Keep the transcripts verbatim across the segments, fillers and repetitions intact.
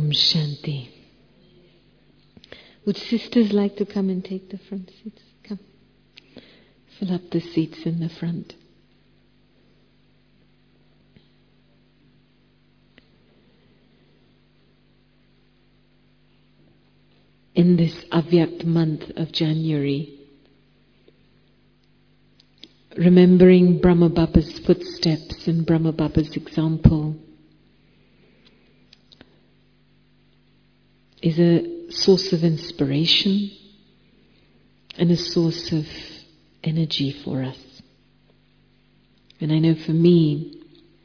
Om Shanti. Would sisters like to come and take the front seats? Come. Fill up the seats in the front. In this Avyakt month of January, remembering Brahma Baba's footsteps and Brahma Baba's example is a source of inspiration and a source of energy for us. And I know for me,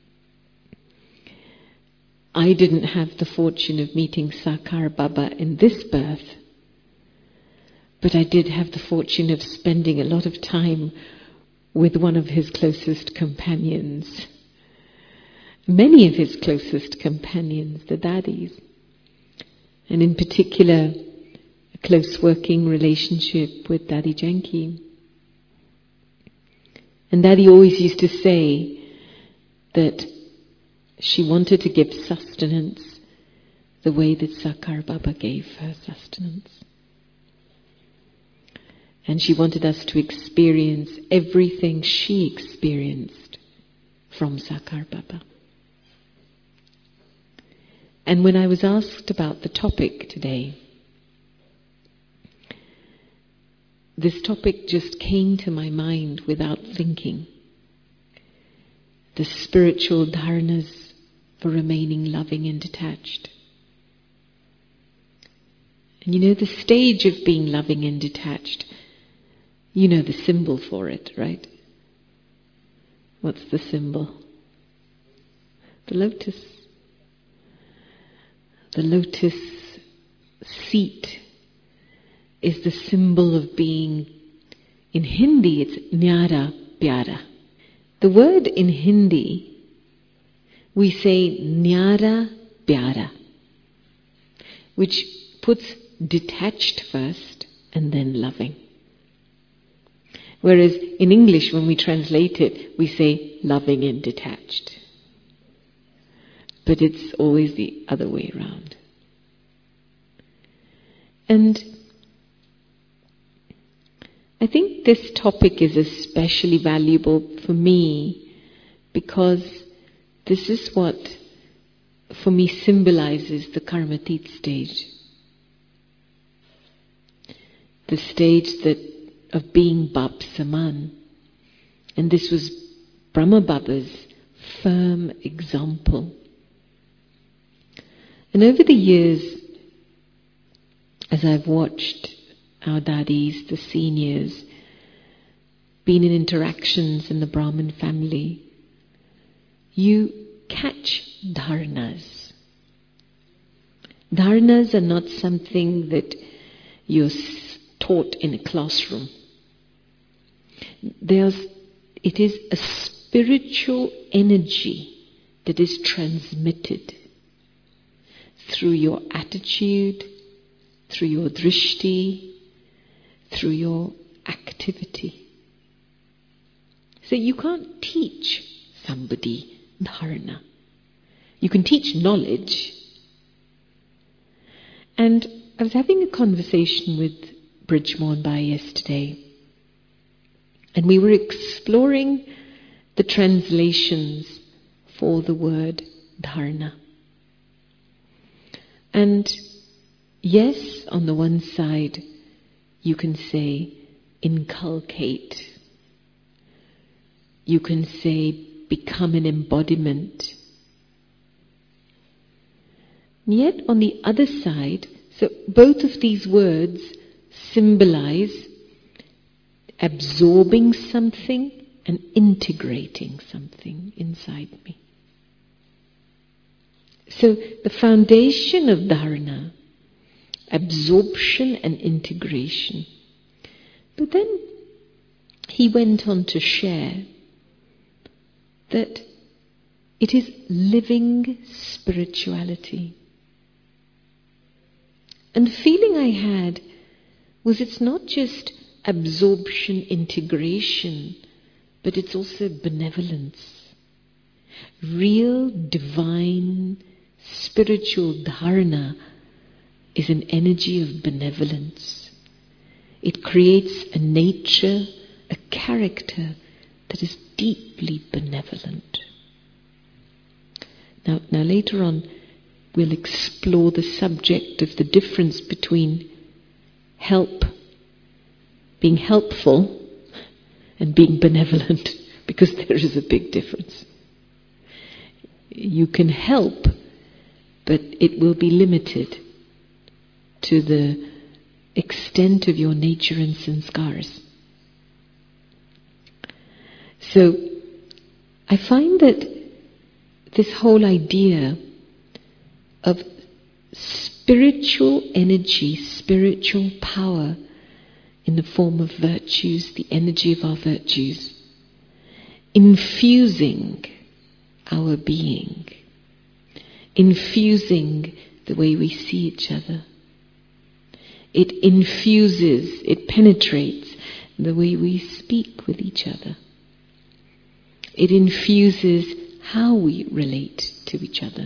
I didn't have the fortune of meeting Sakar Baba in this birth, but I did have the fortune of spending a lot of time with one of his closest companions. Many of his closest companions, the Dadis. And in particular, a close working relationship with Dadi Janki. And Dadi always used to say that she wanted to give sustenance the way that Sakar Baba gave her sustenance. And she wanted us to experience everything she experienced from Sakar Baba. And when I was asked about the topic today, this topic just came to my mind without thinking. The spiritual dharnas for remaining loving and detached. And you know, the stage of being loving and detached, you know the symbol for it, right? What's the symbol? The lotus. The lotus seat is the symbol of being, in Hindi it's Nyara Pyara. The word in Hindi, we say Nyara Pyara, which puts detached first and then loving. Whereas in English, when we translate it, we say loving and detached. But it's always the other way around. And I think this topic is especially valuable for me because this is what, for me, symbolizes the Karmatit stage. The stage that of being Bap Saman. And this was Brahma Baba's firm example. And over the years, as I've watched our daddies, the seniors, been in interactions in the Brahmin family, you catch dharnas. Dharnas are not something that you're taught in a classroom. There's, it is a spiritual energy that is transmitted through your attitude, through your drishti, through your activity. So you can't teach somebody dharana. You can teach knowledge. And I was having a conversation with Bridgemore Bai yesterday, and we were exploring the translations for the word dharana. And yes, on the one side, you can say inculcate. You can say become an embodiment. And yet on the other side, so both of these words symbolize absorbing something and integrating something inside me. So the foundation of dharana, absorption and integration. But then he went on to share that it is living spirituality. And the feeling I had was it's not just absorption, integration, but it's also benevolence. Real divine Spiritual dharana is an energy of benevolence. It creates a nature, a character that is deeply benevolent. Now, now later on, we'll explore the subject of the difference between help, being helpful, and being benevolent, because there is a big difference. You can help, but it will be limited to the extent of your nature and sanskars. So, I find that this whole idea of spiritual energy, spiritual power in the form of virtues, the energy of our virtues, infusing our being, infusing the way we see each other. It infuses, it penetrates the way we speak with each other. It infuses how we relate to each other.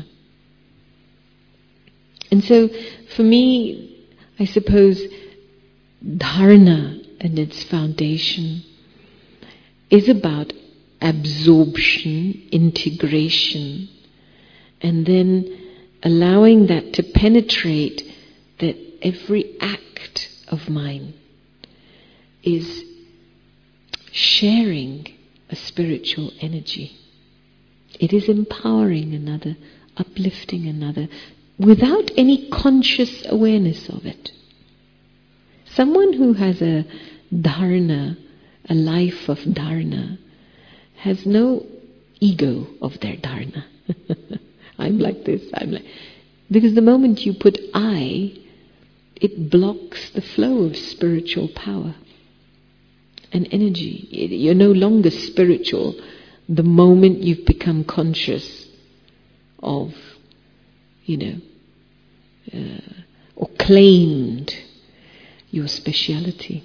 And so, for me, I suppose dharana and its foundation is about absorption, integration, and then allowing that to penetrate, that every act of mine is sharing a spiritual energy. It is empowering another, uplifting another, without any conscious awareness of it. Someone who has a dharana, a life of dharana, has no ego of their dharana. I'm like this, I'm like... Because the moment you put I, it blocks the flow of spiritual power and energy. You're no longer spiritual the moment you've become conscious of, you know, uh, or claimed your speciality.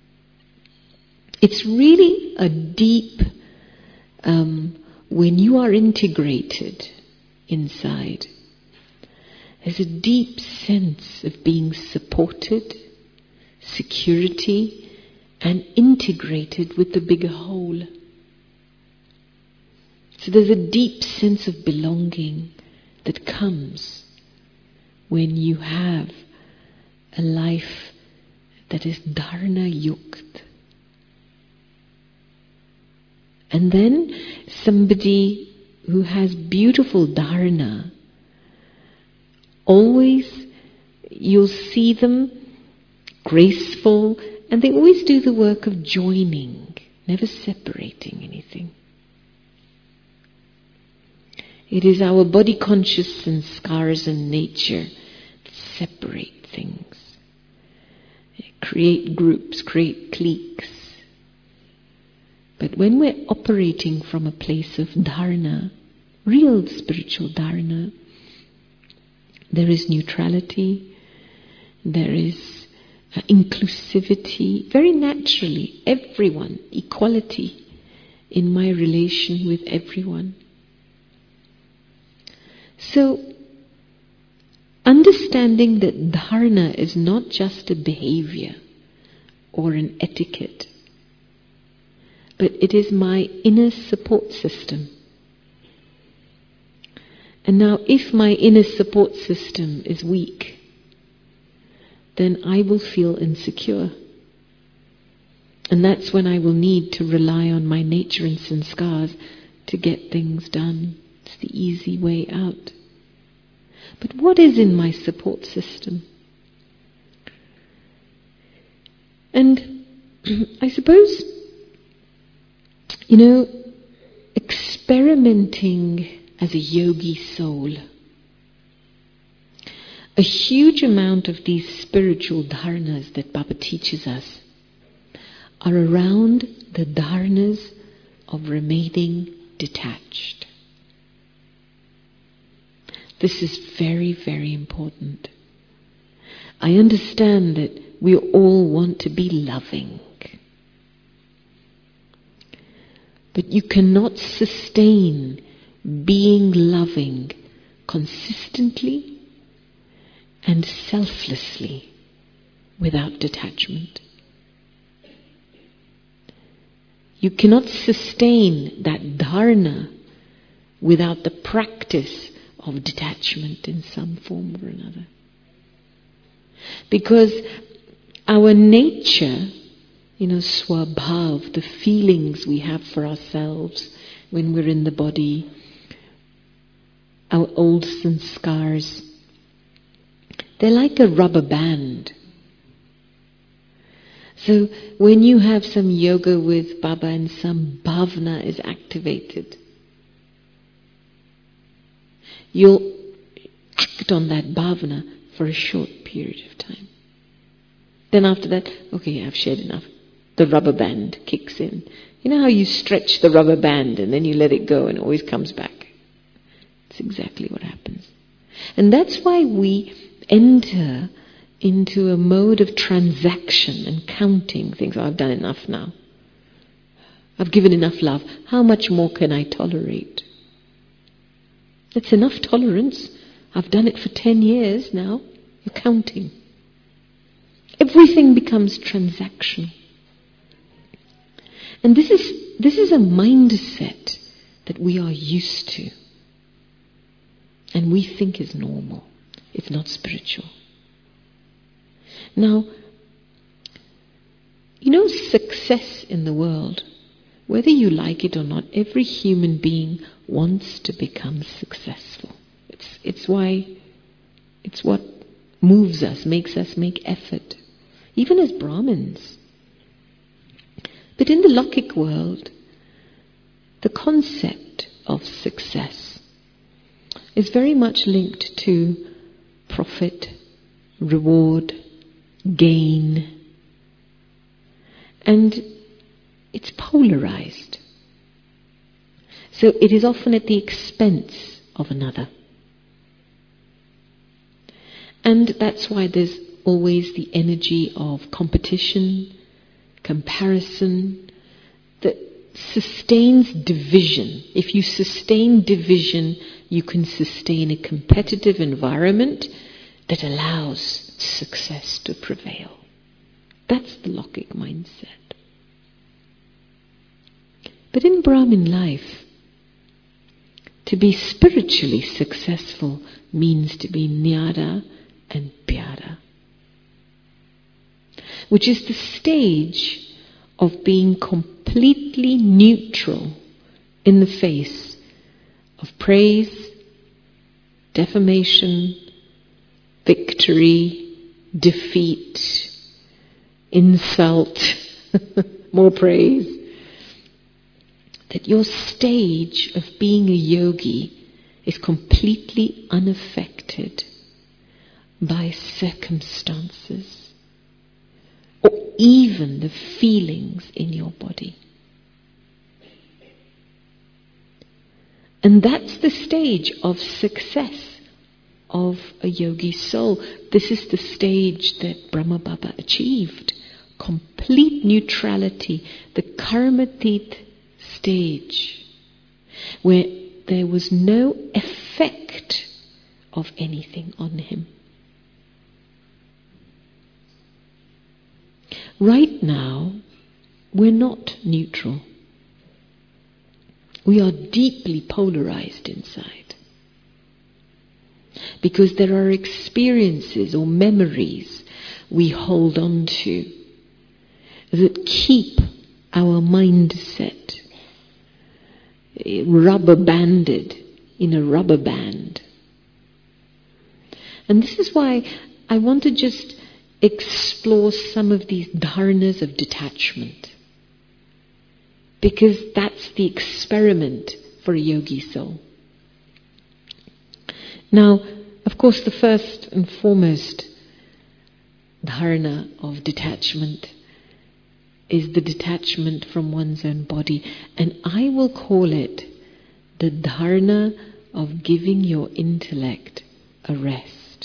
It's really a deep, um, when you are integrated inside, there's a deep sense of being supported, security, and integrated with the bigger whole. So there's a deep sense of belonging that comes when you have a life that is dharana yukt. And then somebody who has beautiful dharana, always you'll see them graceful, and they always do the work of joining, never separating anything. It is our body conscious and scars and nature that separate things, create groups, create cliques. But when we're operating from a place of dharana, real spiritual dharana, there is neutrality, there is uh, inclusivity, very naturally, everyone, equality in my relation with everyone. So, understanding that dharana is not just a behavior or an etiquette, but it is my inner support system. And now, if my inner support system is weak, then I will feel insecure. And that's when I will need to rely on my nature and sanskars to get things done. It's the easy way out. But what is in my support system? And I suppose, you know, experimenting as a yogi soul, a huge amount of these spiritual dharanas that Baba teaches us are around the dharanas of remaining detached. This is very, very important. I understand that we all want to be loving. But you cannot sustain being loving consistently and selflessly without detachment. You cannot sustain that dharana without the practice of detachment in some form or another. Because our nature, you know, swabhav, the feelings we have for ourselves when we're in the body, our old sanskars, they're like a rubber band. So when you have some yoga with Baba and some bhavna is activated, you'll act on that bhavna for a short period of time. Then after that, okay, I've shared enough. The rubber band kicks in. You know how you stretch the rubber band and then you let it go and it always comes back? It's exactly what happens. And that's why we enter into a mode of transaction and counting things. Oh, I've done enough now. I've given enough love. How much more can I tolerate? That's enough tolerance. I've done it for ten years now. You're counting. Everything becomes transactional. And this is this is a mindset that we are used to. And we think is normal. It's not spiritual. Now, you know, success in the world, whether you like it or not, every human being wants to become successful. It's it's why, it's what moves us, makes us make effort, even as Brahmins. But in the Lokik world, the concept of success is very much linked to profit, reward, gain. And it's polarized. So it is often at the expense of another. And that's why there's always the energy of competition, comparison, that sustains division. If you sustain division, you can sustain a competitive environment that allows success to prevail. That's the Lokik mindset. But in Brahmin life, to be spiritually successful means to be nyada and pyara, which is the stage of being completely neutral in the face of praise, defamation, victory, defeat, insult, more praise. That your stage of being a yogi is completely unaffected by circumstances or even the feelings in your body. And that's the stage of success of a yogi soul. This is the stage that Brahma Baba achieved. Complete neutrality, the Karmatit stage, where there was no effect of anything on him. Right now, we're not neutral. We are deeply polarized inside. Because there are experiences or memories we hold on to that keep our mindset rubber banded in a rubber band. And this is why I want to just explore some of these dharanas of detachment. Because that's the experiment for a yogi soul. Now, of course, the first and foremost dharana of detachment is the detachment from one's own body. And I will call it the dharana of giving your intellect a rest.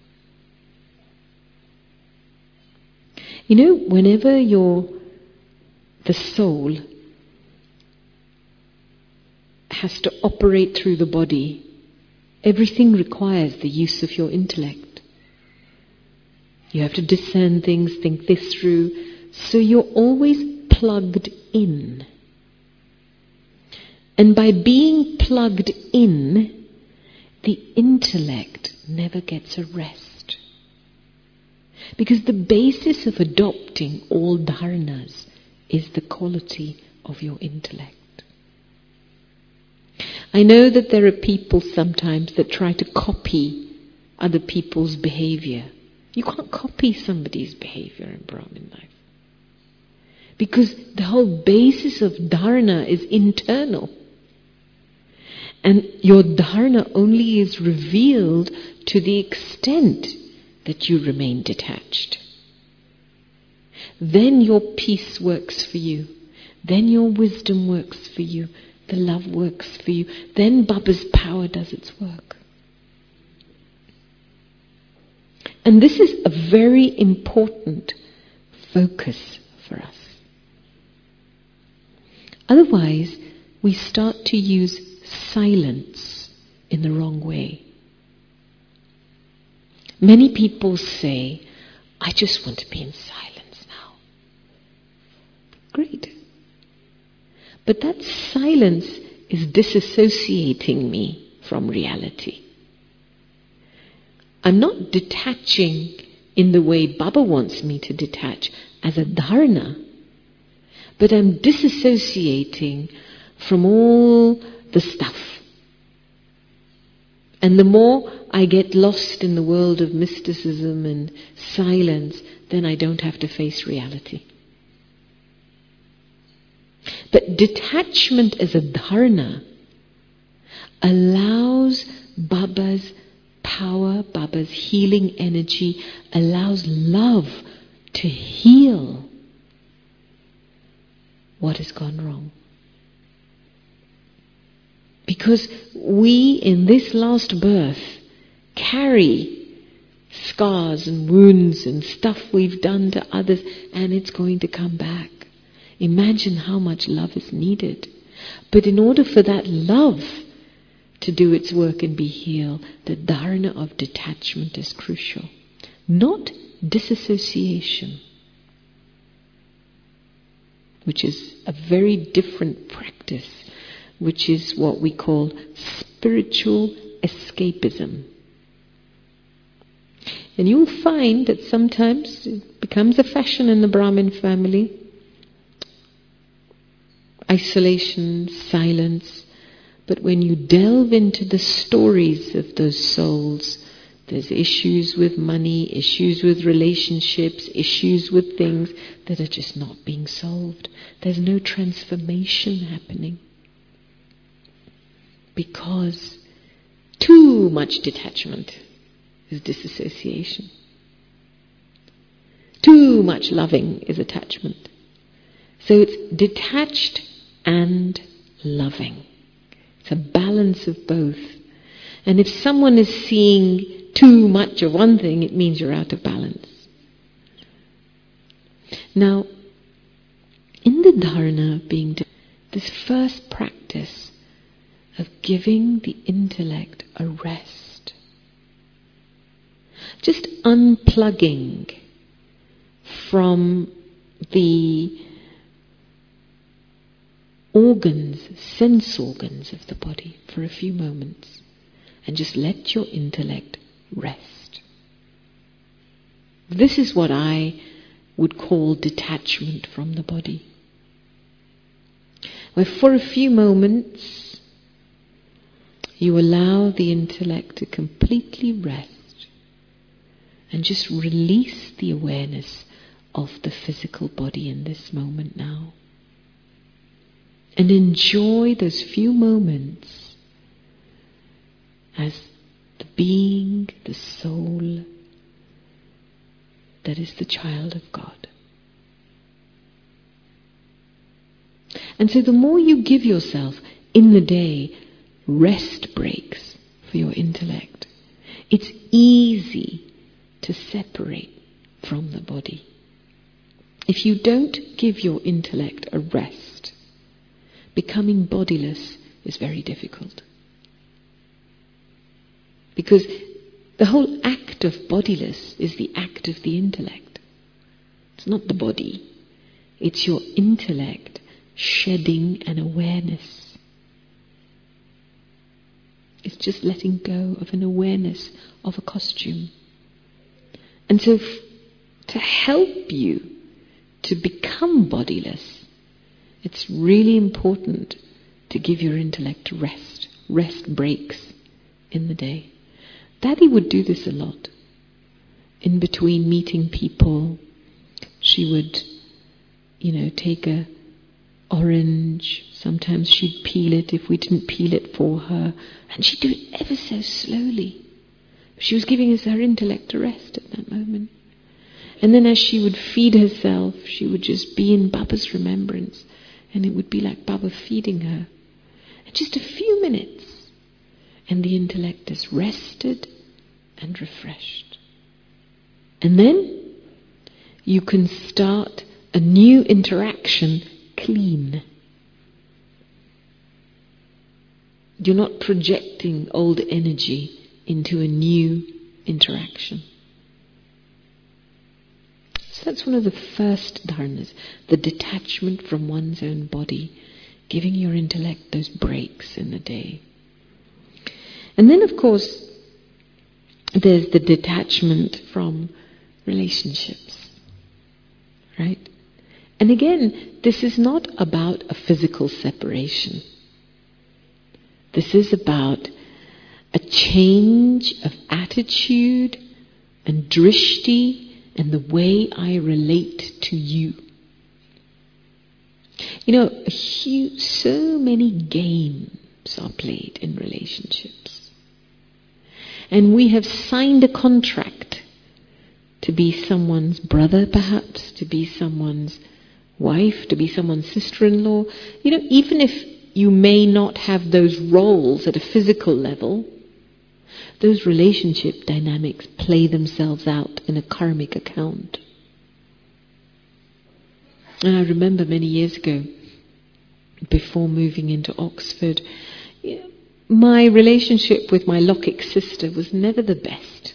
You know, whenever your the soul has to operate through the body Everything requires the use of your intellect. You have to discern things, think this through. So you're always plugged in. And by being plugged in, the intellect never gets a rest. Because the basis of adopting all dharanas is the quality of your intellect. I know that there are people sometimes that try to copy other people's behavior. You can't copy somebody's behavior in Brahmin life. Because the whole basis of dharana is internal. And your dharana only is revealed to the extent that you remain detached. Then your peace works for you. Then your wisdom works for you. The love works for you. Then Baba's power does its work. And this is a very important focus for us. Otherwise, we start to use silence in the wrong way. Many people say, I just want to be in silence now. Great. But that silence is disassociating me from reality. I'm not detaching in the way Baba wants me to detach as a dharana, but I'm disassociating from all the stuff. And the more I get lost in the world of mysticism and silence, then I don't have to face reality. But detachment as a dharana allows Baba's power, Baba's healing energy, allows love to heal what has gone wrong. Because we in this last birth carry scars and wounds and stuff we've done to others, and it's going to come back. Imagine how much love is needed. But in order for that love to do its work and be healed, the dharana of detachment is crucial. Not disassociation, which is a very different practice, which is what we call spiritual escapism. And you'll find that sometimes it becomes a fashion in the Brahmin family. Isolation, silence. But when you delve into the stories of those souls, there's issues with money, issues with relationships, issues with things that are just not being solved. There's no transformation happening. Because too much detachment is disassociation. Too much loving is attachment. So it's detached and loving. It's a balance of both. And if someone is seeing too much of one thing, it means you're out of balance. Now, in the dharana of being, this first practice of giving the intellect a rest, just unplugging from the organs, sense organs of the body for a few moments, and just let your intellect rest. This is what I would call detachment from the body. Where for a few moments you allow the intellect to completely rest and just release the awareness of the physical body in this moment now. And enjoy those few moments as the being, the soul that is the child of God. And so the more you give yourself in the day rest breaks for your intellect, it's easy to separate from the body. If you don't give your intellect a rest, becoming bodiless is very difficult. Because the whole act of bodiless is the act of the intellect. It's not the body. It's your intellect shedding an awareness. It's just letting go of an awareness of a costume. And so f- to help you to become bodiless, it's really important to give your intellect rest. Rest breaks in the day. Daddy would do this a lot. In between meeting people, she would, you know, take a orange. Sometimes she'd peel it if we didn't peel it for her. And she'd do it ever so slowly. She was giving us her intellect a rest at that moment. And then as she would feed herself, she would just be in Baba's remembrance. And it would be like Baba feeding her. And just a few minutes. And the intellect is rested and refreshed. And then you can start a new interaction clean. You're not projecting old energy into a new interaction. So that's one of the first dharnas, the detachment from one's own body, giving your intellect those breaks in the day. And then, of course, there's the detachment from relationships, right? And again, this is not about a physical separation. This is about a change of attitude and drishti and the way I relate to you. You know, a huge, so many games are played in relationships. And we have signed a contract to be someone's brother, perhaps, to be someone's wife, to be someone's sister-in-law. You know, even if you may not have those roles at a physical level, those relationship dynamics play themselves out in a karmic account. And I remember many years ago, before moving into Oxford, my relationship with my Lokik sister was never the best.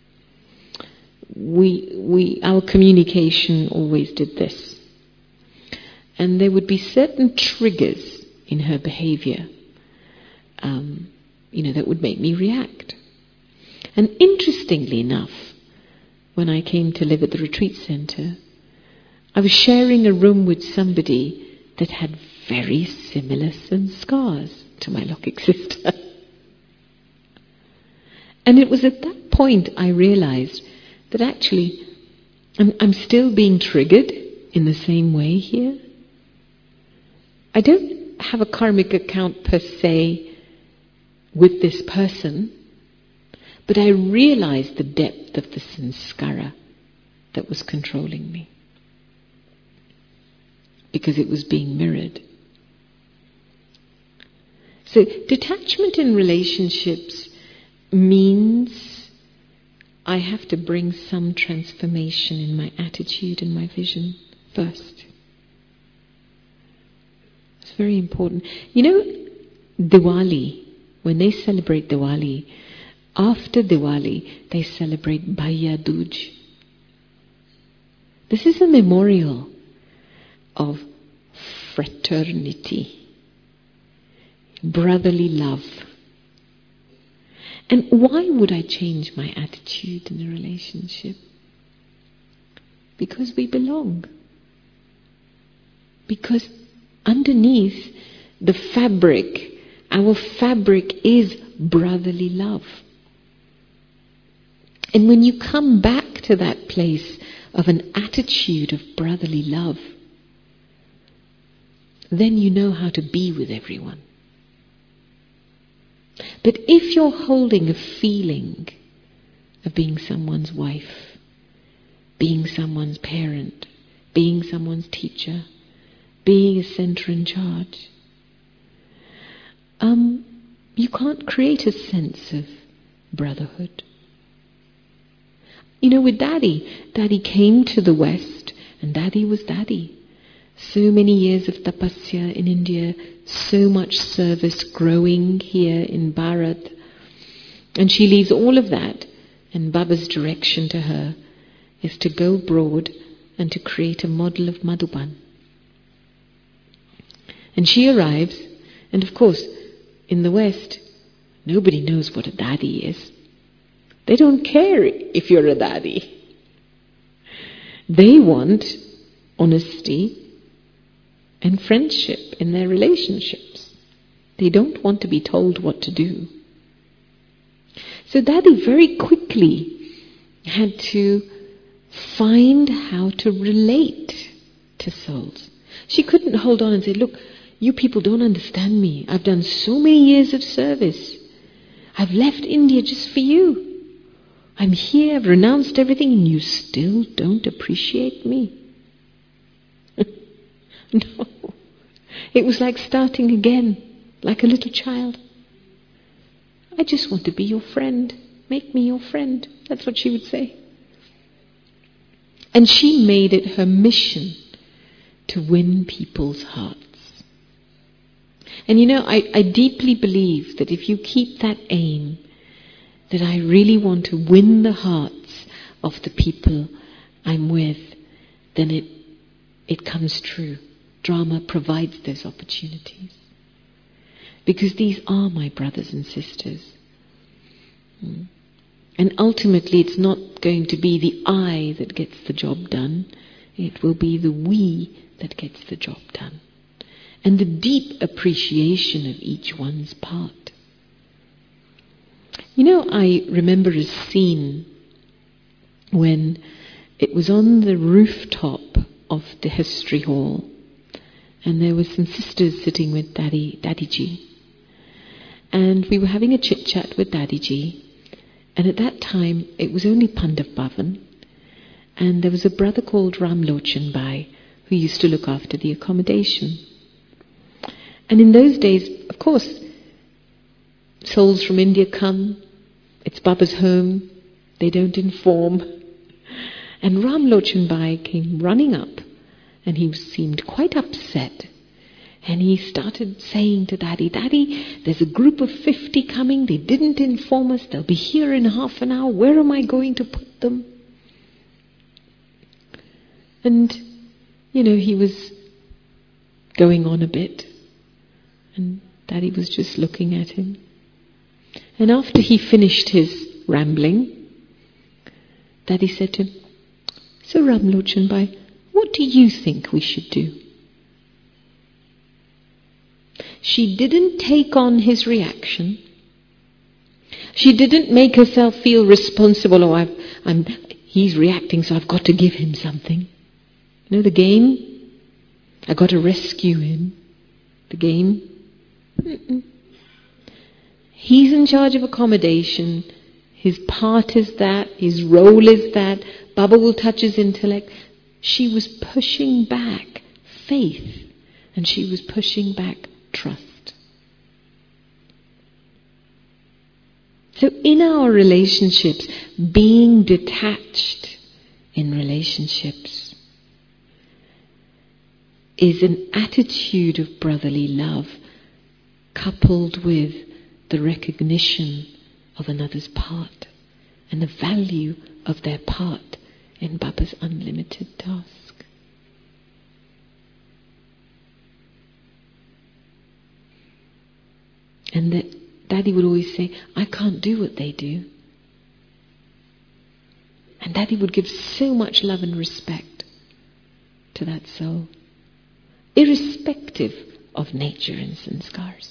We, we, our communication always did this. And there would be certain triggers in her behavior, um, you know, that would make me react. And interestingly enough, when I came to live at the retreat center, I was sharing a room with somebody that had very similar scars to my Lokik sister. And it was at that point I realized that actually I'm, I'm still being triggered in the same way here. I don't have a karmic account per se with this person, but I realized the depth of the sanskara that was controlling me. Because it was being mirrored. So detachment in relationships means I have to bring some transformation in my attitude and my vision first. It's very important. You know, Diwali, when they celebrate Diwali, after Diwali, they celebrate Bhaiya Dooj. This is a memorial of fraternity, brotherly love. And why would I change my attitude in a relationship? Because we belong. Because underneath the fabric, our fabric is brotherly love. And when you come back to that place of an attitude of brotherly love, then you know how to be with everyone. But if you're holding a feeling of being someone's wife, being someone's parent, being someone's teacher, being a center in charge, um, you can't create a sense of brotherhood. You know, with Daddy, Daddy came to the West, and Daddy was Daddy. So many years of tapasya in India, so much service growing here in Bharat. And she leaves all of that, and Baba's direction to her is to go abroad and to create a model of Madhuban. And she arrives, and of course, in the West, nobody knows what a dadi is. They don't care if you're a dadi. They want honesty and friendship in their relationships. They don't want to be told what to do. So Dadi very quickly had to find how to relate to souls. She couldn't hold on and say, look, you people don't understand me. I've done so many years of service. I've left India just for you. I'm here, I've renounced everything, and you still don't appreciate me. No. It was like starting again, like a little child. I just want to be your friend. Make me your friend. That's what she would say. And she made it her mission to win people's hearts. And you know, I, I deeply believe that if you keep that aim, that I really want to win the hearts of the people I'm with, then it it comes true. Drama provides those opportunities. Because these are my brothers and sisters. And ultimately it's not going to be the I that gets the job done. It will be the we that gets the job done. And the deep appreciation of each one's part. You know, I remember a scene when it was on the rooftop of the history hall, and there were some sisters sitting with Daddy, Dadiji. And we were having a chit-chat with Dadiji, and at that time it was only Pandav Bhavan, and there was a brother called Ram Lochan Bhai who used to look after the accommodation. And in those days, of course, souls from India come, it's Baba's home, they don't inform. And Ram Lochan Bhai came running up, and he seemed quite upset. And he started saying to Daddy, Daddy, there's a group of fifty coming, they didn't inform us, they'll be here in half an hour, where am I going to put them? And, you know, he was going on a bit, and Daddy was just looking at him. And after he finished his rambling, Daddy said to him, so Ram Lochan Bhai, what do you think we should do? She didn't take on his reaction. She didn't make herself feel responsible. Oh, I've, I'm, he's reacting, so I've got to give him something. You know the game? I've got to rescue him. The game? Mm-mm. He's in charge of accommodation. His part is that. His role is that. Baba will touch his intellect. She was pushing back faith, and she was pushing back trust. So in our relationships, being detached in relationships is an attitude of brotherly love coupled with the recognition of another's part and the value of their part in Baba's unlimited task. And that Daddy would always say, I can't do what they do. And Daddy would give so much love and respect to that soul, irrespective of nature and sanskars.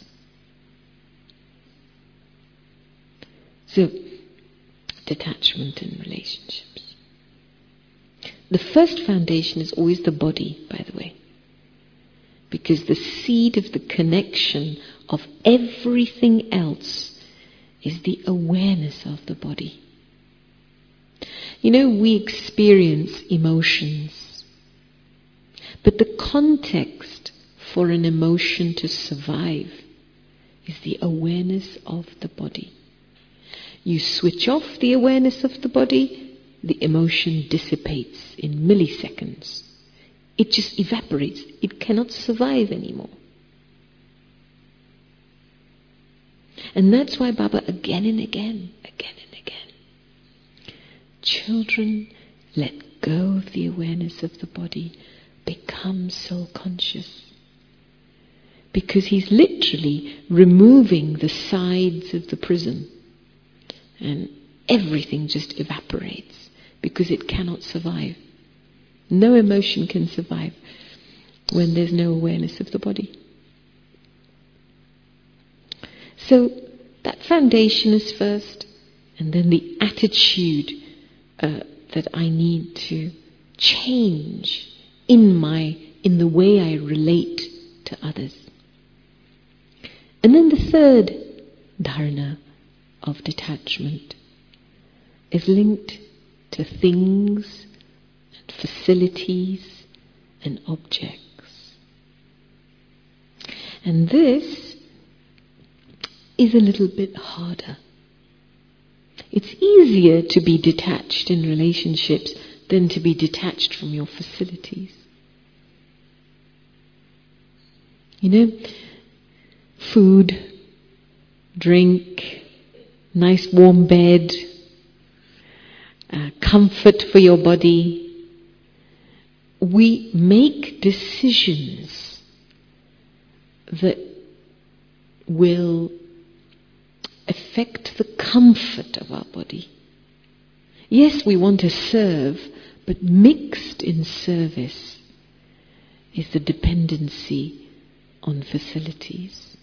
So, detachment in relationships. The first foundation is always the body, by the way. Because the seed of the connection of everything else is the awareness of the body. You know, we experience emotions, but the context for an emotion to survive is the awareness of the body. You switch off the awareness of the body, the emotion dissipates in milliseconds. It just evaporates. It cannot survive anymore. And that's why Baba again and again, again and again, children, let go of the awareness of the body, become soul conscious. Because he's literally removing the sides of the prism, and everything just evaporates because it cannot survive. No emotion can survive when there's no awareness of the body. So that foundation is first, and then the attitude uh, that I need to change in my in the way I relate to others. And then the third dharana of detachment is linked to things and facilities and objects. And this is a little bit harder. It's easier to be detached in relationships than to be detached from your facilities. You know, food, drink, nice warm bed, uh, comfort for your body. We make decisions that will affect the comfort of our body. Yes, we want to serve, but mixed in service is the dependency on facilities.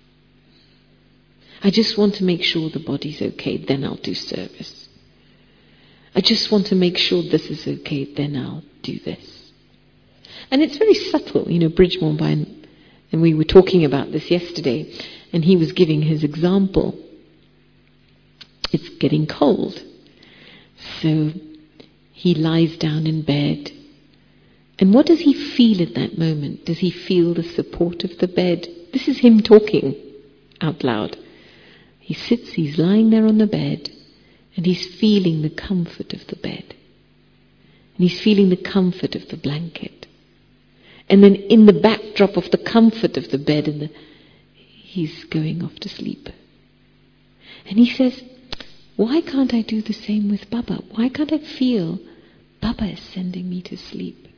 I just want to make sure the body's okay, then I'll do service. I just want to make sure this is okay, then I'll do this. And it's very subtle, you know, Brij Mombai, and we were talking about this yesterday, and he was giving his example. It's getting cold. So he lies down in bed. And what does he feel at that moment? Does he feel the support of the bed? This is him talking out loud. He sits, he's lying there on the bed, and he's feeling the comfort of the bed. And he's feeling the comfort of the blanket. And then in the backdrop of the comfort of the bed, and the, he's going off to sleep. And he says, why can't I do the same with Baba? Why can't I feel Baba is sending me to sleep?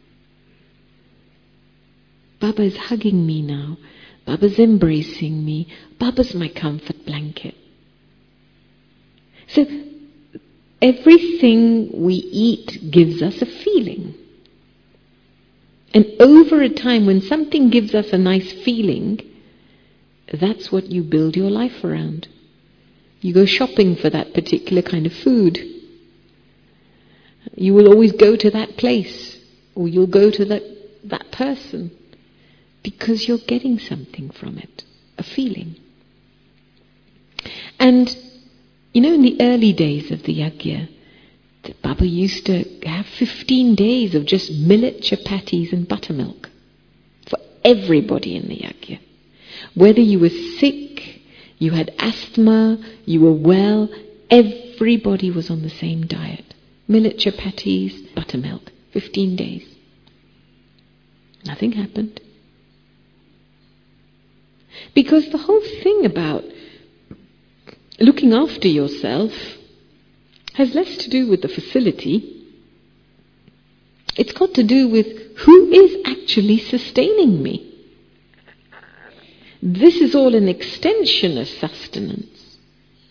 Baba is hugging me now. Baba's embracing me. Baba's my comfort blanket. So everything we eat gives us a feeling. And over a time, when something gives us a nice feeling, that's what you build your life around. You go shopping for that particular kind of food. You will always go to that place, or you'll go to that, that person, because you're getting something from it, a feeling. And, you know, in the early days of the yajna, the Baba used to have fifteen days of just millet chapatis and buttermilk for everybody in the yajna. Whether you were sick, you had asthma, you were well, everybody was on the same diet. Millet chapatis, buttermilk, fifteen days. Nothing happened. Because the whole thing about looking after yourself has less to do with the facility. It's got to do with who is actually sustaining me. This is all an extension of sustenance.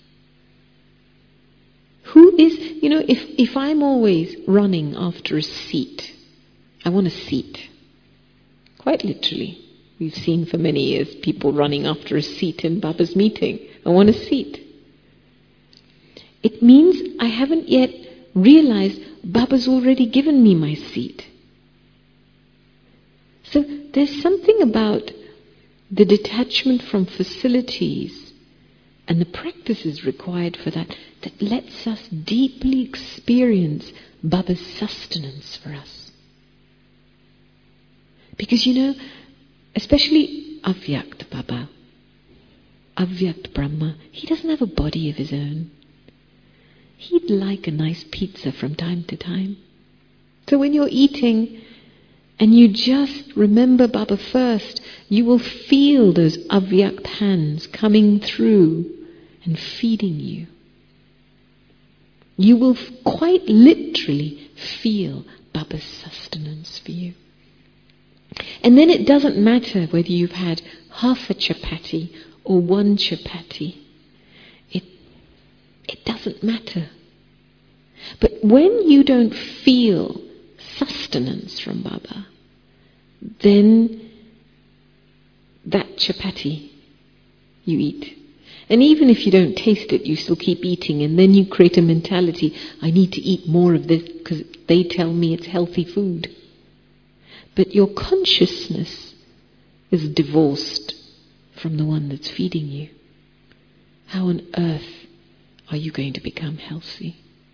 Who is, you know, if, if I'm always running after a seat, I want a seat. Quite literally. We've seen for many years people running after a seat in Baba's meeting. I want a seat. It means I haven't yet realized Baba's already given me my seat. So there's something about the detachment from facilities and the practices required for that that lets us deeply experience Baba's sustenance for us. Because, you know, especially Avyakt Baba, Avyakt Brahma, he doesn't have a body of his own. He'd like a nice pizza from time to time. So when you're eating and you just remember Baba first, you will feel those Avyakt hands coming through and feeding you. You will f- quite literally feel Baba's sustenance for you. And then it doesn't matter whether you've had half a chapati or one chapati. It, it doesn't matter. But when you don't feel sustenance from Baba, then that chapati you eat. And even if you don't taste it, you still keep eating, and then you create a mentality, I need to eat more of this because they tell me it's healthy food. But your consciousness is divorced from the one that's feeding you. How on earth are you going to become healthy?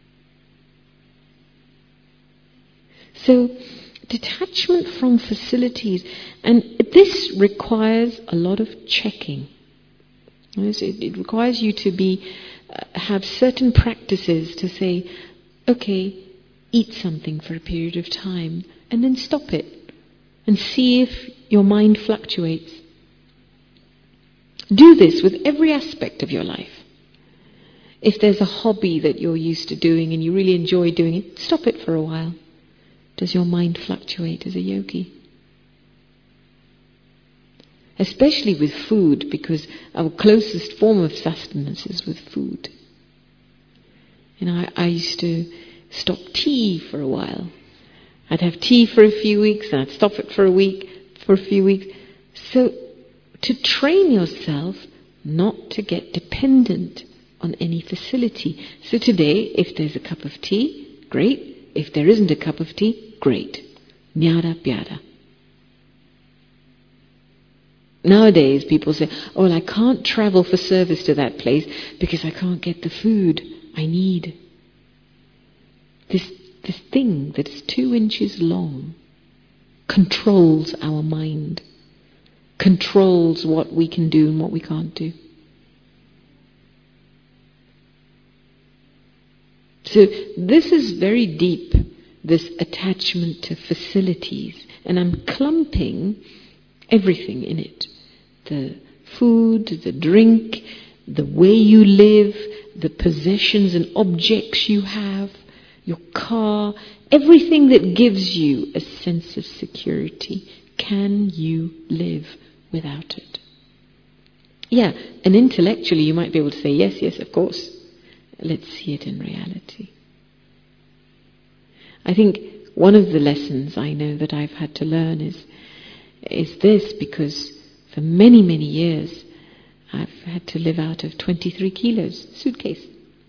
So, detachment from facilities, and this requires a lot of checking. It requires you to be uh, have certain practices to say, okay, eat something for a period of time, and then stop it, and see if your mind fluctuates. Do this with every aspect of your life. If there's a hobby that you're used to doing and you really enjoy doing it, stop it for a while. Does your mind fluctuate as a yogi? Especially with food, because our closest form of sustenance is with food. You know, I, I used to stop tea for a while. I'd have tea for a few weeks, and I'd stop it for a week, for a few weeks. So, to train yourself not to get dependent on any facility. So today, if there's a cup of tea, great. If there isn't a cup of tea, great. Nyada pyada. Nowadays, people say, oh, well, I can't travel for service to that place because I can't get the food I need. This, this thing that is two inches long controls our mind, controls what we can do and what we can't do. So this is very deep, this attachment to facilities. And I'm clumping everything in it. The food, the drink, the way you live, the possessions and objects you have, your car, everything that gives you a sense of security. Can you live without it? Yeah, and intellectually you might be able to say, yes, yes, of course. Let's see it in reality. I think one of the lessons I know that I've had to learn is is this, because for many, many years I've had to live out of twenty-three kilos suitcase.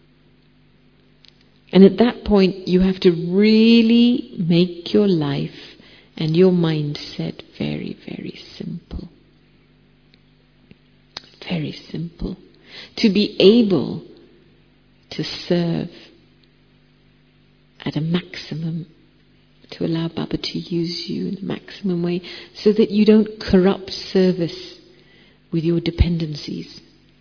And at that point you have to really make your life and your mindset very, very simple. Very simple. To be able to serve at a maximum, to allow Baba to use you in the maximum way, so that you don't corrupt service with your dependencies.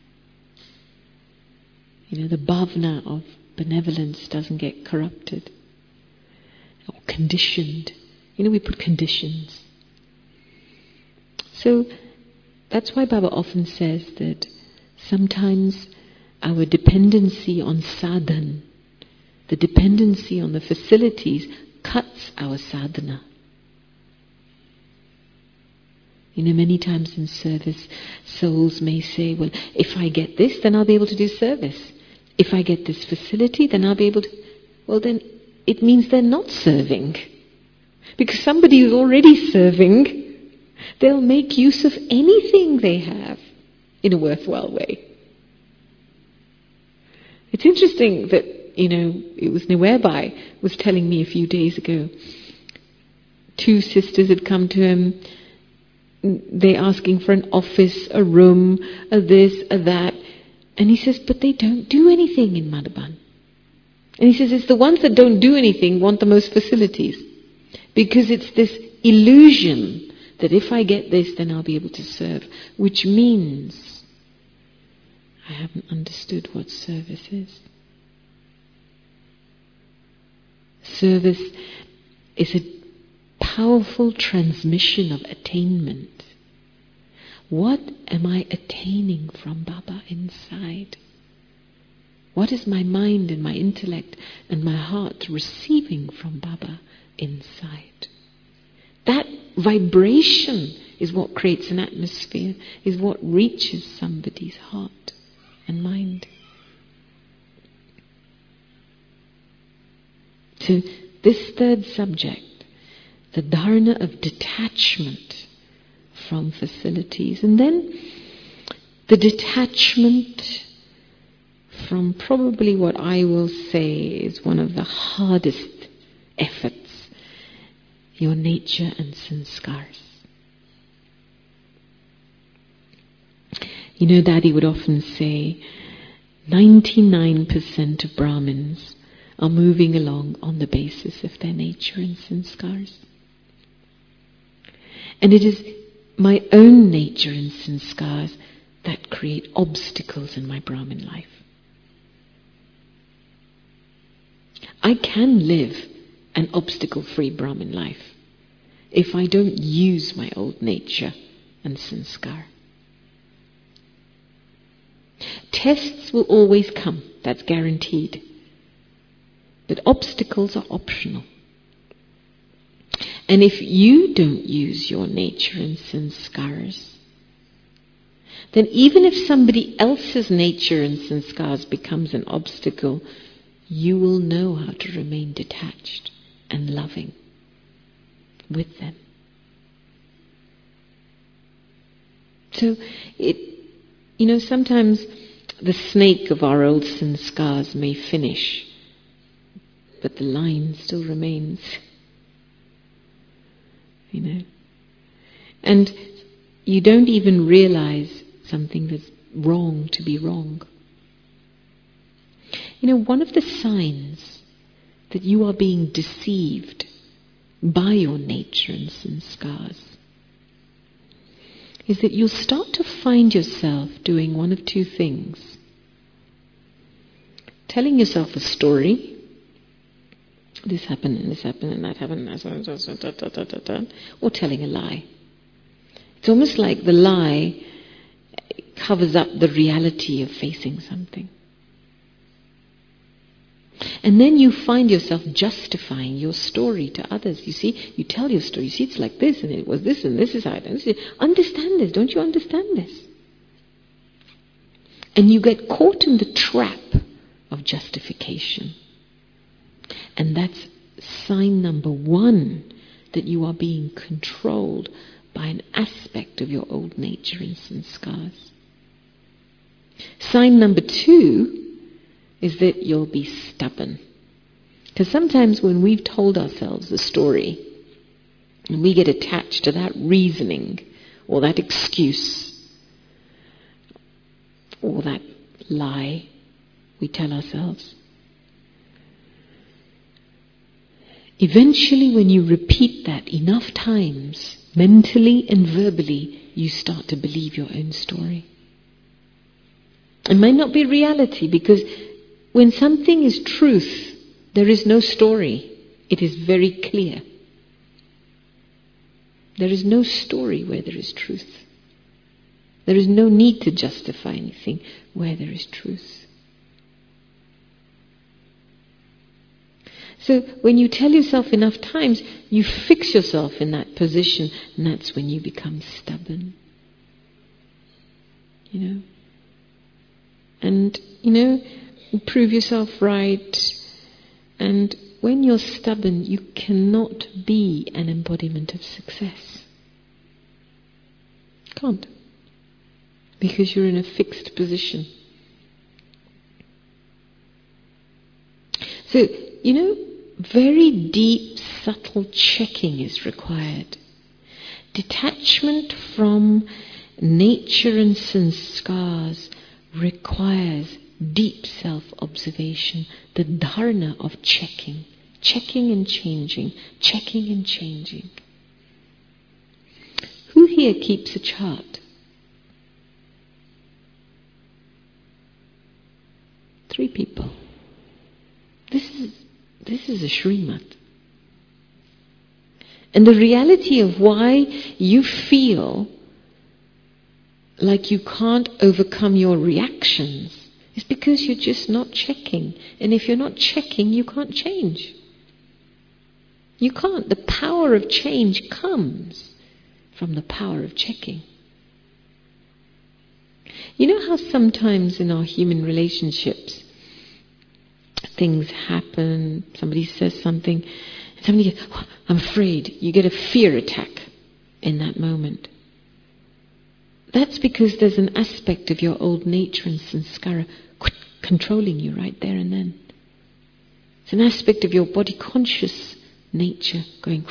You know, the bhavna of benevolence doesn't get corrupted or conditioned. You know, we put conditions. So that's why Baba often says that sometimes our dependency on sadhana, the dependency on the facilities, cuts our sadhana. You know, many times in service, souls may say, well, if I get this, then I'll be able to do service. If I get this facility, then I'll be able to... Well, then it means they're not serving. Because somebody who's already serving, they'll make use of anything they have in a worthwhile way. It's interesting that, you know, it was Niwebai was telling me a few days ago, two sisters had come to him, they asking for an office, a room, a this, a that. And he says, but they don't do anything in Madhaban. And he says, it's the ones that don't do anything want the most facilities. Because it's this illusion that if I get this, then I'll be able to serve. Which means I haven't understood what service is. Service is a powerful transmission of attainment. What am I attaining from Baba inside? What is my mind and my intellect and my heart receiving from Baba inside? That vibration is what creates an atmosphere, is what reaches somebody's heart and mind. So this third subject, the dharana of detachment from facilities, and then the detachment from probably what I will say is one of the hardest efforts, your nature and sanskars. You know, Daddy would often say, ninety-nine percent of Brahmins are moving along on the basis of their nature and sanskars. And it is my own nature and sanskars that create obstacles in my Brahmin life. I can live an obstacle-free Brahmin life if I don't use my old nature and sanskar. Tests will always come, that's guaranteed. But obstacles are optional. And if you don't use your nature and sanskars, then even if somebody else's nature and sanskars becomes an obstacle, you will know how to remain detached and loving with them. So, it, you know, sometimes the snake of our old sanskars may finish, but the line still remains. You know. And you don't even realize something that's wrong to be wrong. You know, one of the signs that you are being deceived by your nature and sanskars is that you'll start to find yourself doing one of two things. Telling yourself a story, this happened and this happened and that happened, or telling a lie. It's almost like the lie covers up the reality of facing something. And then you find yourself justifying your story to others. You see, you tell your story. You see, it's like this, and it was this, and this is how it is. Understand this. Don't you understand this? And you get caught in the trap of justification. And that's sign number one, that you are being controlled by an aspect of your old nature and sanskars. Sign number two is that you'll be stubborn. Because sometimes when we've told ourselves a story and we get attached to that reasoning or that excuse or that lie we tell ourselves, eventually when you repeat that enough times, mentally and verbally, you start to believe your own story. It might not be reality, because when something is truth, there is no story. It is very clear. There is no story where there is truth. There is no need to justify anything where there is truth. So when you tell yourself enough times, you fix yourself in that position, and that's when you become stubborn. You know? And, you know, you prove yourself right. And when you're stubborn, you cannot be an embodiment of success. Can't. Because you're in a fixed position. So, you know, very deep, subtle checking is required. Detachment from nature and sanskars requires deep self-observation, the dharana of checking, checking and changing, checking and changing. Who here keeps a chart? Three people. This is this is a Srimad. And the reality of why you feel like you can't overcome your reactions It's because you're just not checking. And if you're not checking, you can't change. You can't. The power of change comes from the power of checking. You know how sometimes in our human relationships, things happen, somebody says something, and somebody goes, oh, I'm afraid. You get a fear attack in that moment. That's because there's an aspect of your old nature and sanskara controlling you right there and then. It's an aspect of your body conscious nature going,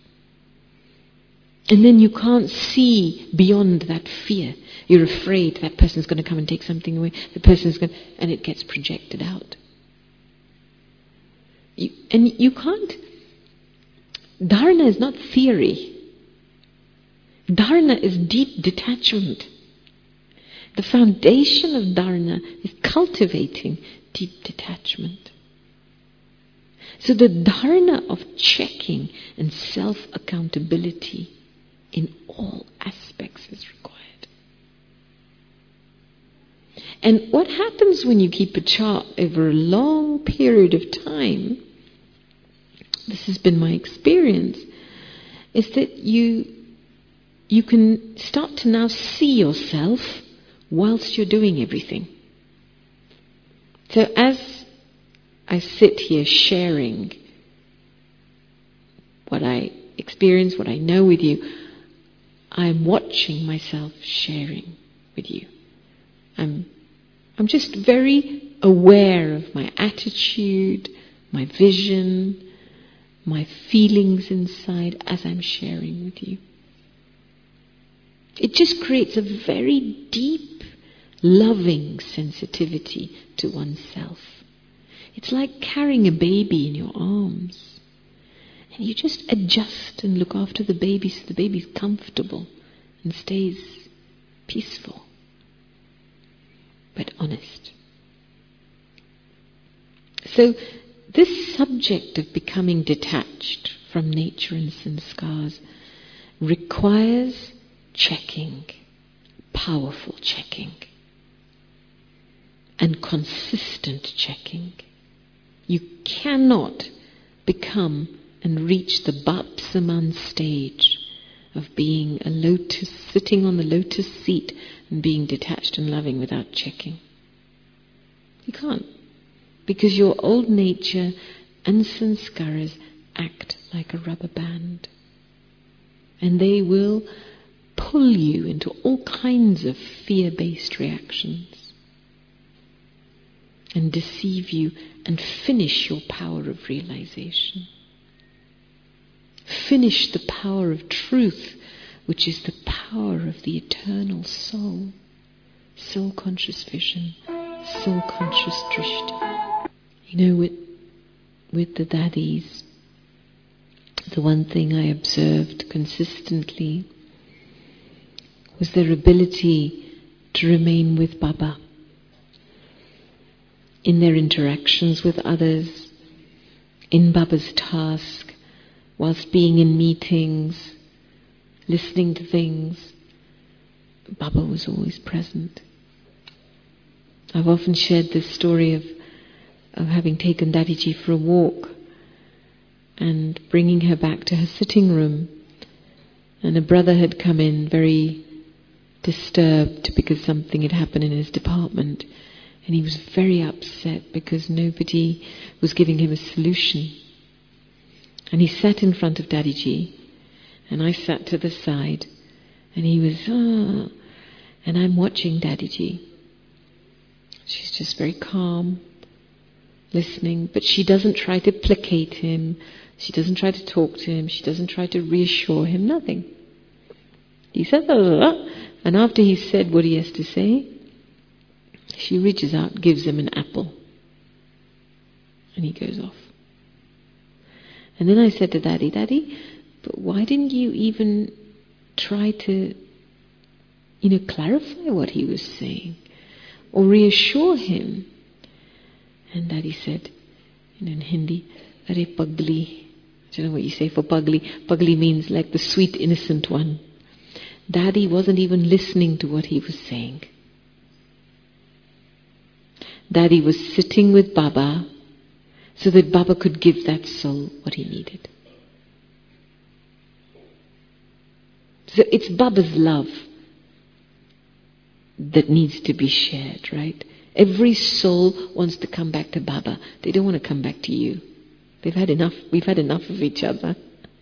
and then you can't see beyond that fear. You're afraid that person's going to come and take something away. The person's going, and it gets projected out. You, and you can't. Dharana is not theory. Dharana is deep detachment. The foundation of dharana is cultivating deep detachment. So the dharana of checking and self-accountability in all aspects is required. And what happens when you keep a chart over a long period of time, this has been my experience, is that you you can start to now see yourself whilst you're doing everything. So as I sit here sharing what I experience, what I know with you, I'm watching myself sharing with you. I'm I'm just very aware of my attitude, my vision, my feelings inside as I'm sharing with you. It just creates a very deep, loving sensitivity to oneself. It's like carrying a baby in your arms. And you just adjust and look after the baby so the baby's comfortable and stays peaceful, but honest. So this subject of becoming detached from nature and sanskars requires checking, powerful checking, and consistent checking. You cannot become and reach the Bapsaman stage of being a lotus, sitting on the lotus seat and being detached and loving without checking. You can't. Because your old nature and sanskaras act like a rubber band. And they will pull you into all kinds of fear-based reactions and deceive you and finish your power of realization. Finish the power of truth, which is the power of the eternal soul. Soul-conscious vision, soul-conscious drishti. You know, with, with the daddies, the one thing I observed consistently was their ability to remain with Baba in their interactions with others, in Baba's task, whilst being in meetings, listening to things. Baba was always present. I've often shared this story of, of having taken Dadiji for a walk and bringing her back to her sitting room. And a brother had come in very disturbed because something had happened in his department. And he was very upset because nobody was giving him a solution. And he sat in front of Dadiji, and I sat to the side, and he was, ah, and I'm watching Dadiji. She's just very calm, listening, but she doesn't try to placate him, she doesn't try to talk to him, she doesn't try to reassure him, nothing. He said, ah, and after he said what he has to say, she reaches out, gives him an apple, and he goes off. And then I said to Daddy, Daddy, but why didn't you even try to, you know, clarify what he was saying or reassure him? And Daddy said, you know, in Hindi, Are Pagli. I don't know what you say for Pagli. Pagli means like the sweet innocent one. Daddy wasn't even listening to what he was saying. Daddy was sitting with Baba so that Baba could give that soul what he needed. So it's Baba's love that needs to be shared, right? Every soul wants to come back to Baba. They don't want to come back to you. They've had enough. We've had enough of each other.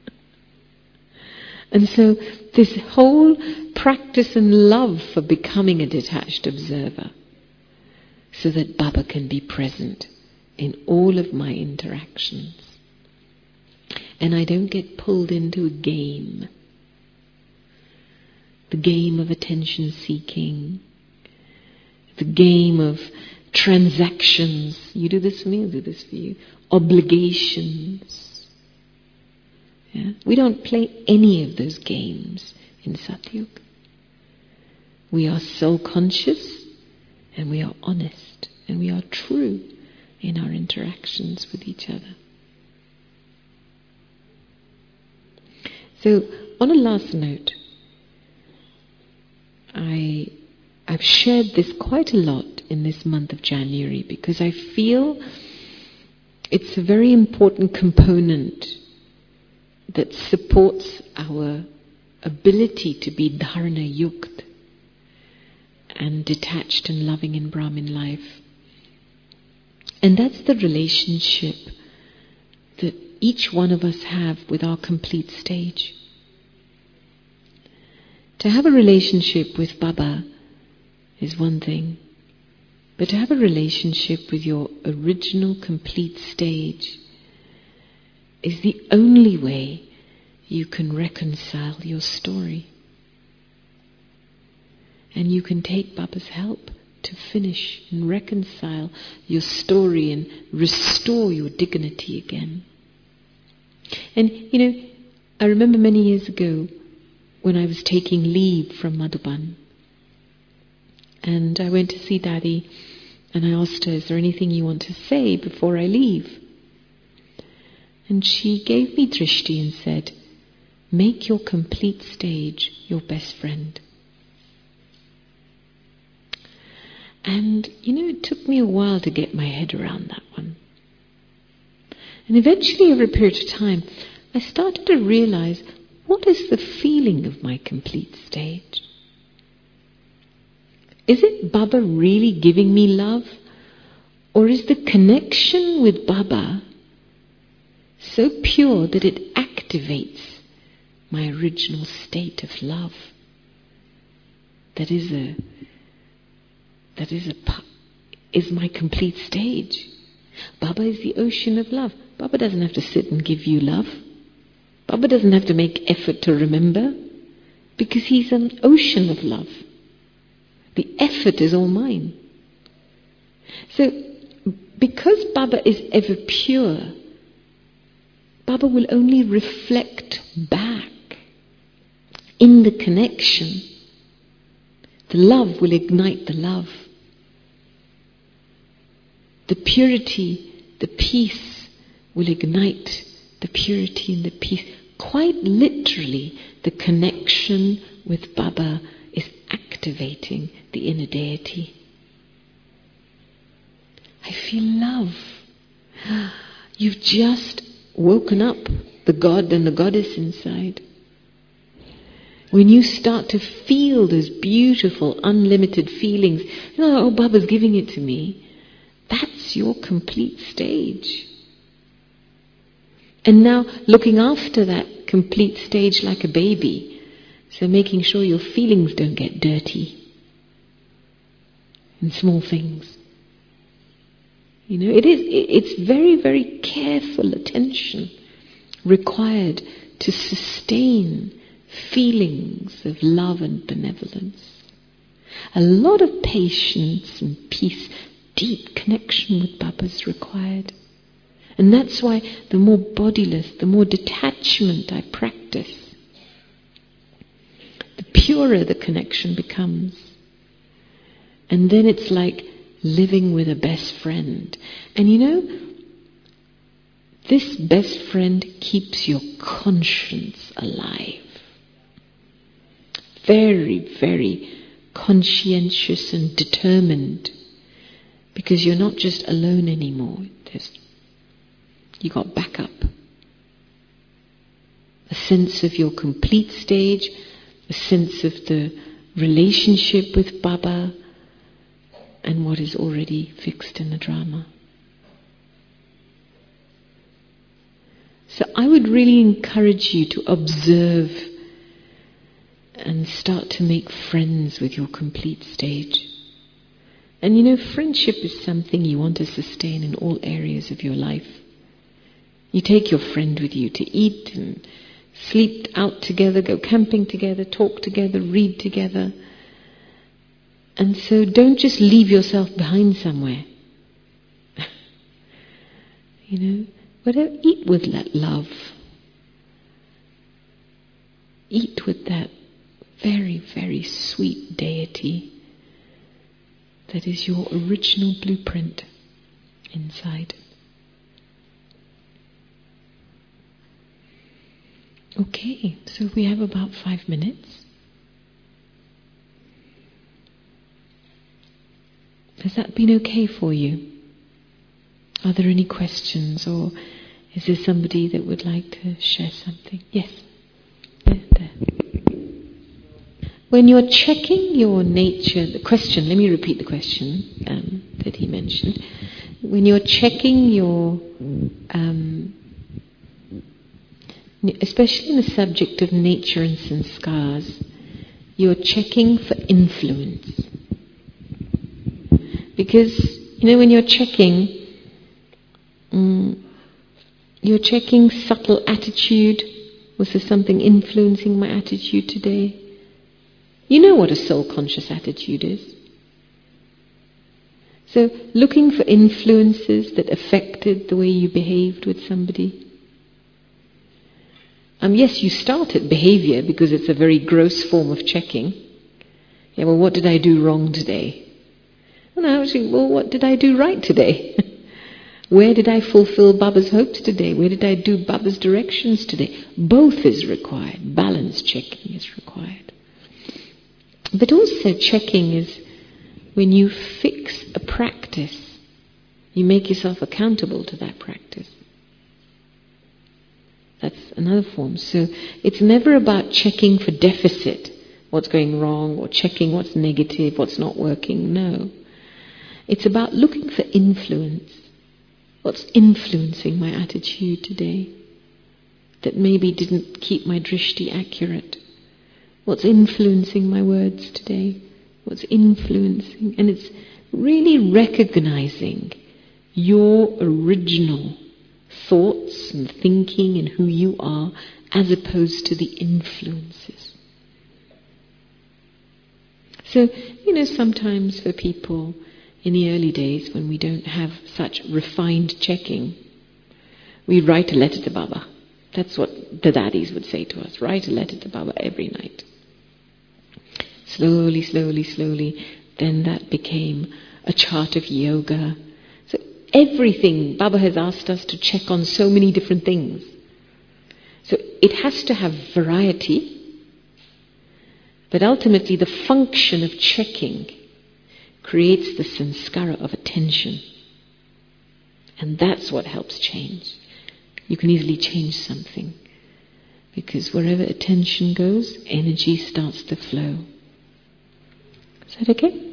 And so this whole practice and love for becoming a detached observer so that Baba can be present in all of my interactions. And I don't get pulled into a game. The game of attention seeking. The game of transactions. You do this for me, I'll do this for you. Obligations. Yeah? We don't play any of those games in Satyug. We are soul-conscious and we are honest and we are true in our interactions with each other. So, on a last note, I, I've shared this quite a lot in this month of January because I feel it's a very important component that supports our ability to be dharana yukt and detached and loving in Brahmin life. And that's the relationship that each one of us have with our complete stage. To have a relationship with Baba is one thing, but to have a relationship with your original complete stage is the only way you can reconcile your story. And you can take Baba's help to finish and reconcile your story and restore your dignity again. And, you know, I remember many years ago when I was taking leave from Madhuban. And I went to see Daddy and I asked her, is there anything you want to say before I leave? And she gave me drishti and said, make your complete stage your best friend. And, you know, it took me a while to get my head around that one. And eventually, over a period of time, I started to realize, what is the feeling of my complete stage? Is it Baba really giving me love? Or is the connection with Baba so pure that it activates my original state of love? That is a that is a is my complete stage. Baba is the ocean of love. Baba doesn't have to sit and give you love. Baba doesn't have to make effort to remember, because he's an ocean of love. The effort is all mine. So, because Baba is ever pure, Baba will only reflect back in the connection. The love will ignite the love. The purity, the peace will ignite the purity and the peace. Quite literally, the connection with Baba is activating the inner deity. I feel love. You've just woken up the God and the Goddess inside. When you start to feel those beautiful, unlimited feelings, you know, oh, Baba's giving it to me. That's your complete stage. And now looking after that complete stage like a baby. So making sure your feelings don't get dirty in small things. You know, it is, it's very, very careful attention required to sustain feelings of love and benevolence. A lot of patience and peace, deep connection with Baba is required. And that's why the more bodiless, the more detachment I practice, the purer the connection becomes. And then it's like living with a best friend. And you know, this best friend keeps your conscience alive. Very, very conscientious and determined Because you're not just alone anymore. There's, you got backup. A sense of your complete stage, a sense of the relationship with Baba, and what is already fixed in the drama. So I would really encourage you to observe and start to make friends with your complete stage. And you know, friendship is something you want to sustain in all areas of your life. You take your friend with you to eat and sleep out together, go camping together, talk together, read together. And so don't just leave yourself behind somewhere. You know, but eat with that love. Eat with that very, very sweet deity that is your original blueprint inside. Okay, so we have about five minutes. Has that been okay for you? Are there any questions, or is there somebody that would like to share something? Yes. There, there. When you're checking your nature, the question, let me repeat the question um, that he mentioned. When you're checking your, um, especially in the subject of nature and sanskars, you're checking for influence. Because, you know, when you're checking, um, you're checking subtle attitude. Was there something influencing my attitude today? You know what a soul-conscious attitude is. So, looking for influences that affected the way you behaved with somebody. Um, yes, you start at behavior because it's a very gross form of checking. Yeah, well, what did I do wrong today? And I was thinking, well, what did I do right today? Where did I fulfill Baba's hopes today? Where did I do Baba's directions today? Both is required. Balance checking is required. But also checking is when you fix a practice, you make yourself accountable to that practice. That's another form. So it's never about checking for deficit, what's going wrong, or checking what's negative, what's not working. No. It's about looking for influence. What's influencing my attitude today that maybe didn't keep my drishti accurate? What's influencing my words today? What's influencing? And it's really recognizing your original thoughts and thinking and who you are as opposed to the influences. So, you know, sometimes for people in the early days when we don't have such refined checking, we write a letter to Baba. That's what the daddies would say to us. Write a letter to Baba every night. Slowly, slowly, slowly, then that became a chart of yoga. So everything, Baba has asked us to check on so many different things. So it has to have variety, but ultimately the function of checking creates the sanskara of attention. And that's what helps change. You can easily change something, because wherever attention goes, energy starts to flow. Is that okay?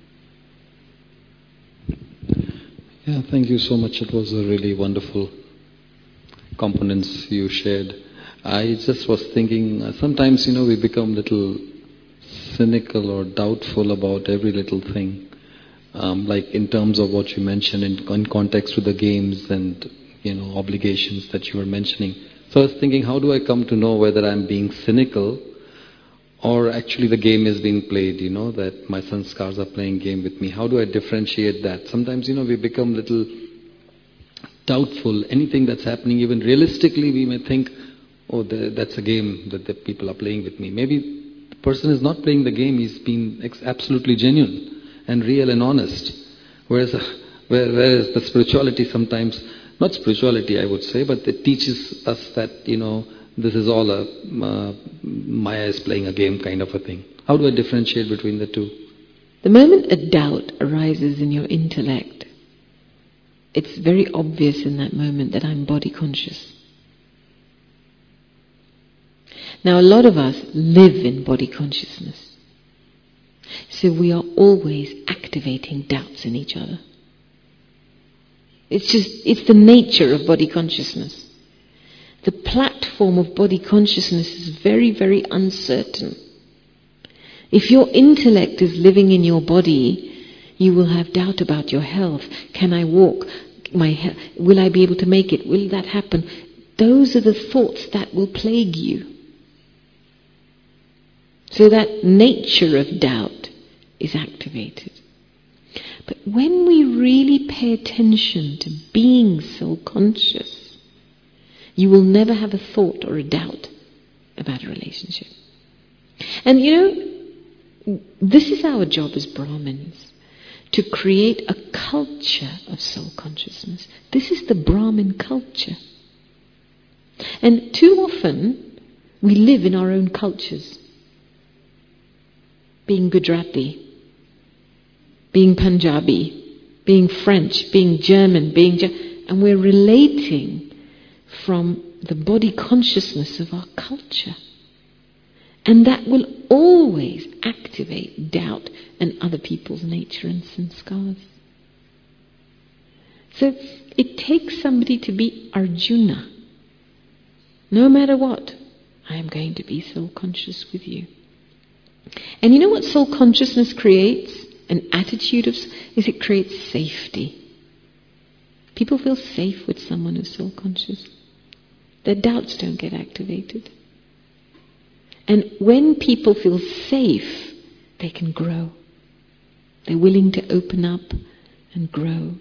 Yeah, thank you so much. It was a really wonderful components you shared. I just was thinking, uh, sometimes, you know, we become little cynical or doubtful about every little thing. Um, like in terms of what you mentioned in, in context with the games and, you know, obligations that you were mentioning. So I was thinking, how do I come to know whether I'm being cynical or actually the game is being played, you know, that my sanskars are playing game with me? How do I differentiate that? Sometimes, you know, we become little doubtful. Anything that's happening, even realistically, we may think, oh, the, that's a game that the people are playing with me. Maybe the person is not playing the game, he's been ex- absolutely genuine and real and honest. Whereas, uh, whereas the spirituality sometimes, not spirituality I would say, but it teaches us that, you know, this is all a, uh, Maya is playing a game kind of a thing. How do I differentiate between the two? The moment a doubt arises in your intellect, it's very obvious in that moment that I'm body conscious. Now, a lot of us live in body consciousness. So we are always activating doubts in each other. It's just, it's the nature of body consciousness. The platform of body consciousness is very, very uncertain. If your intellect is living in your body, you will have doubt about your health. Can I walk? My he- will I be able to make it? Will that happen? Those are the thoughts that will plague you. So that nature of doubt is activated. But when we really pay attention to being soul conscious, you will never have a thought or a doubt about a relationship. And you know, this is our job as Brahmins, to create a culture of soul consciousness. This is the Brahmin culture. And too often, we live in our own cultures. Being Gujarati, being Punjabi, being French, being German, being Ge- and we're relating from the body consciousness of our culture. And that will always activate doubt and other people's nature and sanskars. So it takes somebody to be Arjuna. No matter what, I am going to be soul conscious with you. And you know what soul consciousness creates? An attitude of, is it creates safety. People feel safe with someone who's soul conscious. Their doubts don't get activated. And when people feel safe, they can grow. They're willing to open up and grow.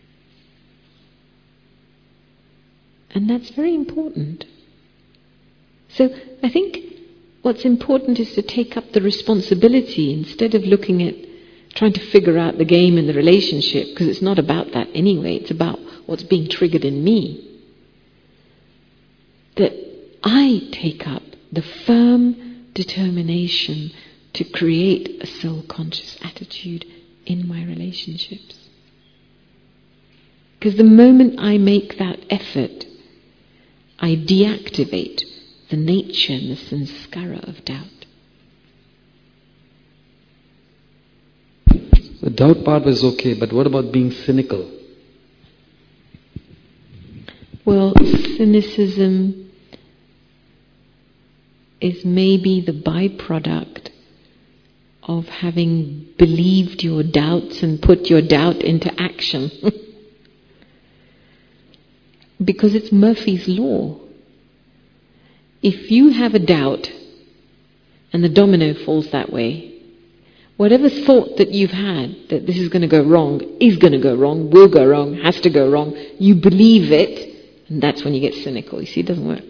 And that's very important. So I think what's important is to take up the responsibility instead of looking at trying to figure out the game in the relationship, because it's not about that anyway. It's about what's being triggered in me. That I take up the firm determination to create a soul-conscious attitude in my relationships. Because the moment I make that effort, I deactivate the nature and the sanskara of doubt. The doubt part was okay, but what about being cynical? Well, cynicism is maybe the byproduct of having believed your doubts and put your doubt into action. Because it's Murphy's Law. If you have a doubt and the domino falls that way, whatever thought that you've had that this is going to go wrong, is going to go wrong, will go wrong, has to go wrong, you believe it, and that's when you get cynical. You see, it doesn't work.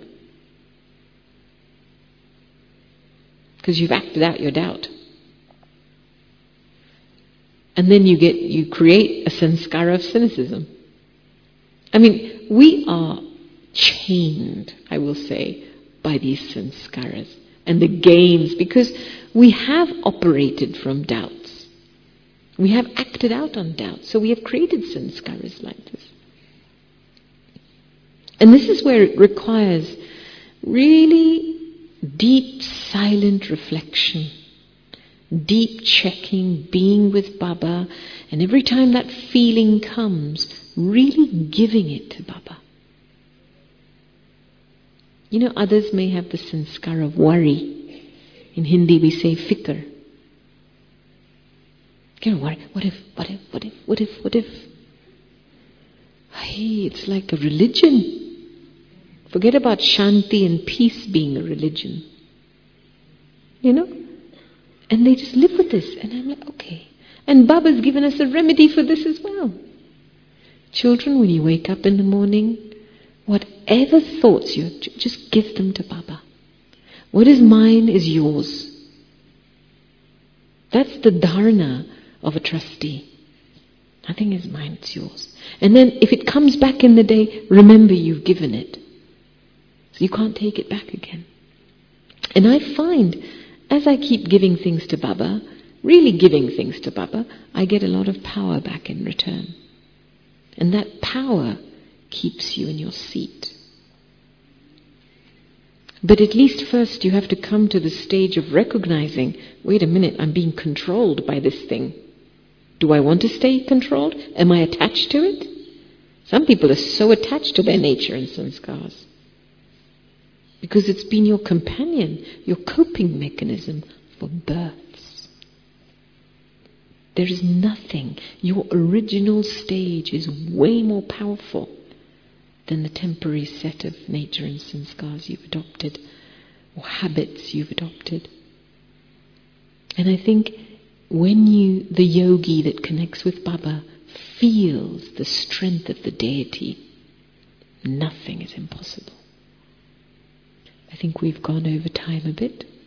Because you've acted out your doubt. And then you get, you create a sanskara of cynicism. I mean, we are chained, I will say, by these sanskaras and the games, because we have operated from doubts. We have acted out on doubts, so we have created sanskaras like this. And this is where it requires really deep, silent reflection, deep checking, being with Baba, and every time that feeling comes, really giving it to Baba. You know, others may have the sanskar of worry. In Hindi we say fikr. You know, worry. What if, what if, what if, what if, what if? Hey, it's like a religion. Forget about Shanti and peace being a religion. You know? And they just live with this. And I'm like, okay. And Baba's given us a remedy for this as well. Children, when you wake up in the morning, whatever thoughts you have, just give them to Baba. What is mine is yours. That's the dharana of a trustee. Nothing is mine, it's yours. And then if it comes back in the day, remember you've given it. So you can't take it back again. And I find, as I keep giving things to Baba, really giving things to Baba, I get a lot of power back in return. And that power keeps you in your seat. But at least first you have to come to the stage of recognizing, wait a minute, I'm being controlled by this thing. Do I want to stay controlled? Am I attached to it? Some people are so attached to their nature and sanskars. Because it's been your companion, your coping mechanism for births. There is nothing. Your original stage is way more powerful than the temporary set of nature and sanskars you've adopted, or habits you've adopted. And I think when you, the yogi that connects with Baba, feels the strength of the deity, nothing is impossible. I think we've gone over time a bit.